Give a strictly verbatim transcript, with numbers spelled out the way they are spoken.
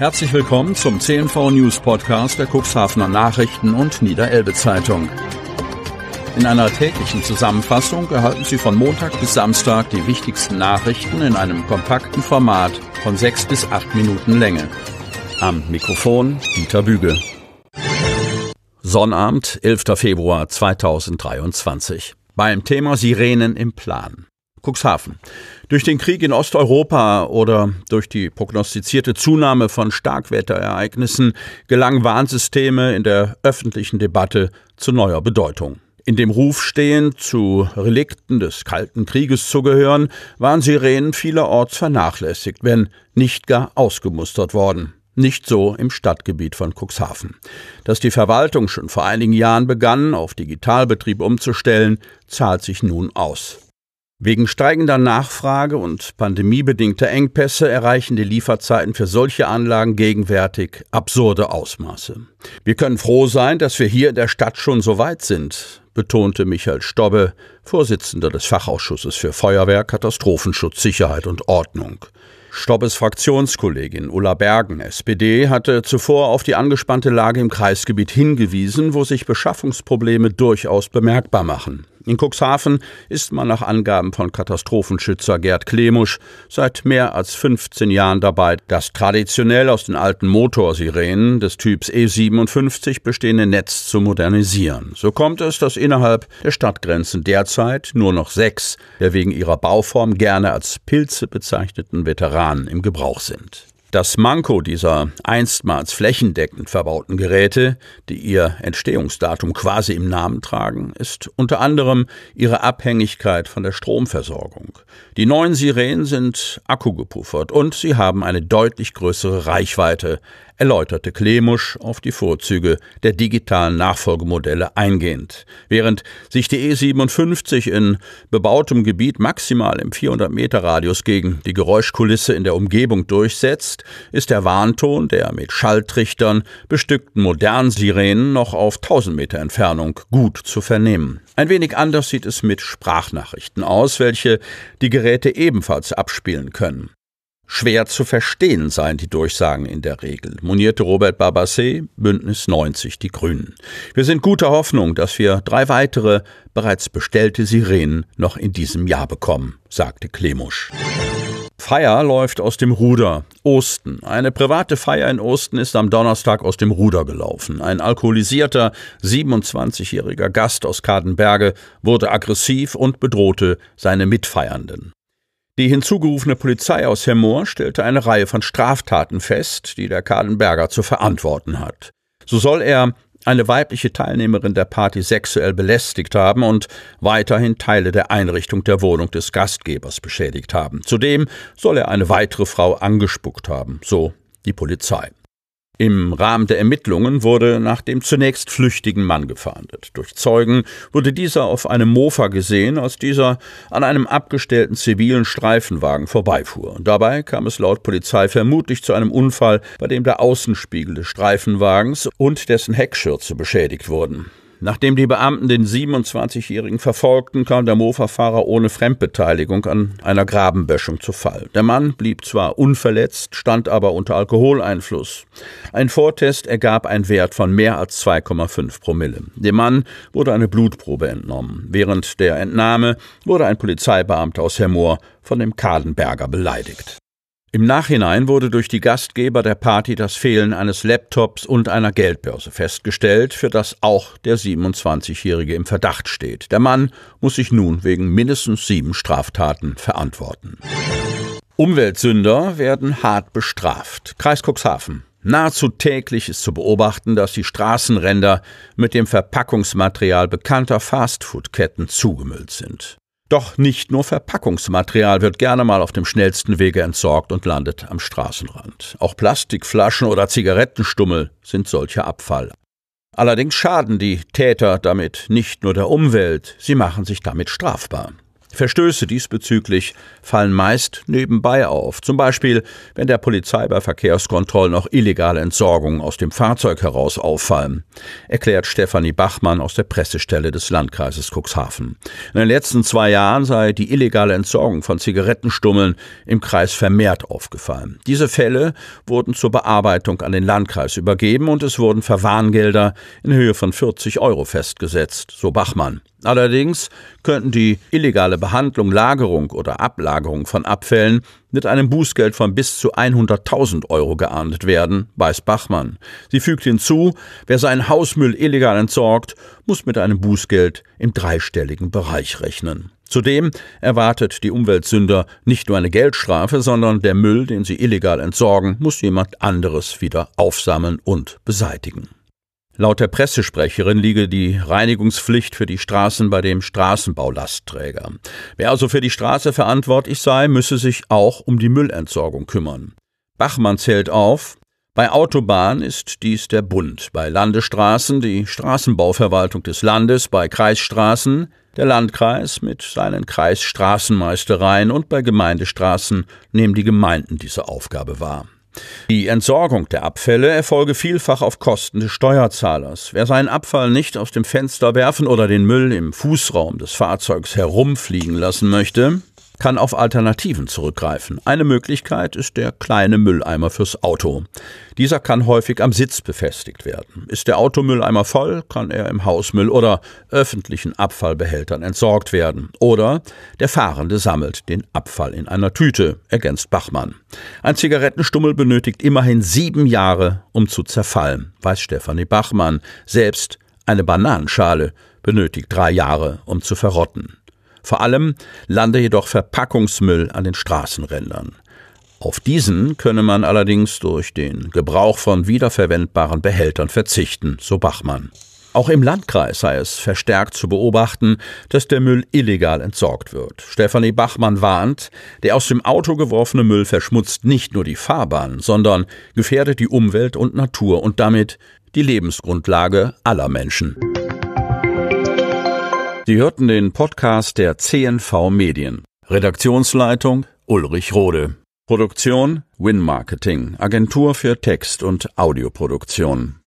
Herzlich willkommen zum C N V News Podcast der Cuxhavener Nachrichten und Niederelbe Zeitung. In einer täglichen Zusammenfassung erhalten Sie von Montag bis Samstag die wichtigsten Nachrichten in einem kompakten Format von sechs bis acht Minuten Länge. Am Mikrofon Dieter Büge. Sonnabend, elfter Februar zweitausenddreiundzwanzig. Beim Thema Sirenen im Plan. Cuxhaven. Durch den Krieg in Osteuropa oder durch die prognostizierte Zunahme von Starkwetterereignissen gelangen Warnsysteme in der öffentlichen Debatte zu neuer Bedeutung. In dem Ruf stehend, zu Relikten des Kalten Krieges zu gehören, waren Sirenen vielerorts vernachlässigt, wenn nicht gar ausgemustert worden. Nicht so im Stadtgebiet von Cuxhaven. Dass die Verwaltung schon vor einigen Jahren begann, auf Digitalbetrieb umzustellen, zahlt sich nun aus. Wegen steigender Nachfrage und pandemiebedingter Engpässe erreichen die Lieferzeiten für solche Anlagen gegenwärtig absurde Ausmaße. Wir können froh sein, dass wir hier in der Stadt schon so weit sind, betonte Michael Stobbe, Vorsitzender des Fachausschusses für Feuerwehr, Katastrophenschutz, Sicherheit und Ordnung. Stobbes Fraktionskollegin Ulla Bergen, S P D, hatte zuvor auf die angespannte Lage im Kreisgebiet hingewiesen, wo sich Beschaffungsprobleme durchaus bemerkbar machen. In Cuxhaven ist man nach Angaben von Katastrophenschützer Gerd Klemusch seit mehr als fünfzehn Jahren dabei, das traditionell aus den alten Motorsirenen des Typs E siebenundfünfzig bestehende Netz zu modernisieren. So kommt es, dass innerhalb der Stadtgrenzen derzeit nur noch sechs der wegen ihrer Bauform gerne als Pilze bezeichneten Veteranen im Gebrauch sind. Das Manko dieser einstmals flächendeckend verbauten Geräte, die ihr Entstehungsdatum quasi im Namen tragen, ist unter anderem ihre Abhängigkeit von der Stromversorgung. Die neuen Sirenen sind akkugepuffert und sie haben eine deutlich größere Reichweite, erläuterte Klemusch auf die Vorzüge der digitalen Nachfolgemodelle eingehend. Während sich die E siebenundfünfzig in bebautem Gebiet maximal im vierhundert Meter Radius gegen die Geräuschkulisse in der Umgebung durchsetzt, ist der Warnton der mit Schalltrichtern bestückten modernen Sirenen noch auf tausend Meter Entfernung gut zu vernehmen. Ein wenig anders sieht es mit Sprachnachrichten aus, welche die Geräte ebenfalls abspielen können. Schwer zu verstehen seien die Durchsagen in der Regel, monierte Robert Barbassé, Bündnis neunzig, die Grünen. Wir sind guter Hoffnung, dass wir drei weitere, bereits bestellte Sirenen noch in diesem Jahr bekommen, sagte Klemusch. Feier läuft aus dem Ruder. Osten. Eine private Feier in Osten ist am Donnerstag aus dem Ruder gelaufen. Ein alkoholisierter siebenundzwanzigjähriger Gast aus Kadenberge wurde aggressiv und bedrohte seine Mitfeiernden. Die hinzugerufene Polizei aus Hemmoor stellte eine Reihe von Straftaten fest, die der Kadenberger zu verantworten hat. So soll er eine weibliche Teilnehmerin der Party sexuell belästigt haben und weiterhin Teile der Einrichtung der Wohnung des Gastgebers beschädigt haben. Zudem soll er eine weitere Frau angespuckt haben, so die Polizei. Im Rahmen der Ermittlungen wurde nach dem zunächst flüchtigen Mann gefahndet. Durch Zeugen wurde dieser auf einem Mofa gesehen, als dieser an einem abgestellten zivilen Streifenwagen vorbeifuhr. Dabei kam es laut Polizei vermutlich zu einem Unfall, bei dem der Außenspiegel des Streifenwagens und dessen Heckschürze beschädigt wurden. Nachdem die Beamten den siebenundzwanzigjährigen verfolgten, kam der Mofa-Fahrer ohne Fremdbeteiligung an einer Grabenböschung zu Fall. Der Mann blieb zwar unverletzt, stand aber unter Alkoholeinfluss. Ein Vortest ergab einen Wert von mehr als zwei Komma fünf Promille. Dem Mann wurde eine Blutprobe entnommen. Während der Entnahme wurde ein Polizeibeamter aus Hemmoor von dem Kadenberger beleidigt. Im Nachhinein wurde durch die Gastgeber der Party das Fehlen eines Laptops und einer Geldbörse festgestellt, für das auch der siebenundzwanzigjährige im Verdacht steht. Der Mann muss sich nun wegen mindestens sieben Straftaten verantworten. Umweltsünder werden hart bestraft. Kreis Cuxhaven. Nahezu täglich ist zu beobachten, dass die Straßenränder mit dem Verpackungsmaterial bekannter Fastfood-Ketten zugemüllt sind. Doch nicht nur Verpackungsmaterial wird gerne mal auf dem schnellsten Wege entsorgt und landet am Straßenrand. Auch Plastikflaschen oder Zigarettenstummel sind solcher Abfall. Allerdings schaden die Täter damit nicht nur der Umwelt, sie machen sich damit strafbar. Verstöße diesbezüglich fallen meist nebenbei auf, zum Beispiel wenn der Polizei bei Verkehrskontrollen auch illegale Entsorgungen aus dem Fahrzeug heraus auffallen, erklärt Stefanie Bachmann aus der Pressestelle des Landkreises Cuxhaven. In den letzten zwei Jahren sei die illegale Entsorgung von Zigarettenstummeln im Kreis vermehrt aufgefallen. Diese Fälle wurden zur Bearbeitung an den Landkreis übergeben und es wurden Verwarngelder in Höhe von vierzig Euro festgesetzt, so Bachmann. Allerdings könnten die illegale Behandlung, Lagerung oder Ablagerung von Abfällen mit einem Bußgeld von bis zu hunderttausend Euro geahndet werden, weiß Bachmann. Sie fügt hinzu, wer seinen Hausmüll illegal entsorgt, muss mit einem Bußgeld im dreistelligen Bereich rechnen. Zudem erwartet die Umweltsünder nicht nur eine Geldstrafe, sondern der Müll, den sie illegal entsorgen, muss jemand anderes wieder aufsammeln und beseitigen. Laut der Pressesprecherin liege die Reinigungspflicht für die Straßen bei dem Straßenbaulastträger. Wer also für die Straße verantwortlich sei, müsse sich auch um die Müllentsorgung kümmern. Bachmann zählt auf: Bei Autobahnen ist dies der Bund, bei Landesstraßen die Straßenbauverwaltung des Landes, bei Kreisstraßen der Landkreis mit seinen Kreisstraßenmeistereien und bei Gemeindestraßen nehmen die Gemeinden diese Aufgabe wahr. Die Entsorgung der Abfälle erfolge vielfach auf Kosten des Steuerzahlers. Wer seinen Abfall nicht aus dem Fenster werfen oder den Müll im Fußraum des Fahrzeugs herumfliegen lassen möchte, kann auf Alternativen zurückgreifen. Eine Möglichkeit ist der kleine Mülleimer fürs Auto. Dieser kann häufig am Sitz befestigt werden. Ist der Automülleimer voll, kann er im Hausmüll oder öffentlichen Abfallbehältern entsorgt werden. Oder der Fahrende sammelt den Abfall in einer Tüte, ergänzt Bachmann. Ein Zigarettenstummel benötigt immerhin sieben Jahre, um zu zerfallen, weiß Stefanie Bachmann. Selbst eine Bananenschale benötigt drei Jahre, um zu verrotten. Vor allem lande jedoch Verpackungsmüll an den Straßenrändern. Auf diesen könne man allerdings durch den Gebrauch von wiederverwendbaren Behältern verzichten, so Bachmann. Auch im Landkreis sei es verstärkt zu beobachten, dass der Müll illegal entsorgt wird. Stefanie Bachmann warnt, der aus dem Auto geworfene Müll verschmutzt nicht nur die Fahrbahn, sondern gefährdet die Umwelt und Natur und damit die Lebensgrundlage aller Menschen. Sie hörten den Podcast der C N V Medien. Redaktionsleitung Ulrich Rode. Produktion Win Marketing, Agentur für Text- und Audioproduktion.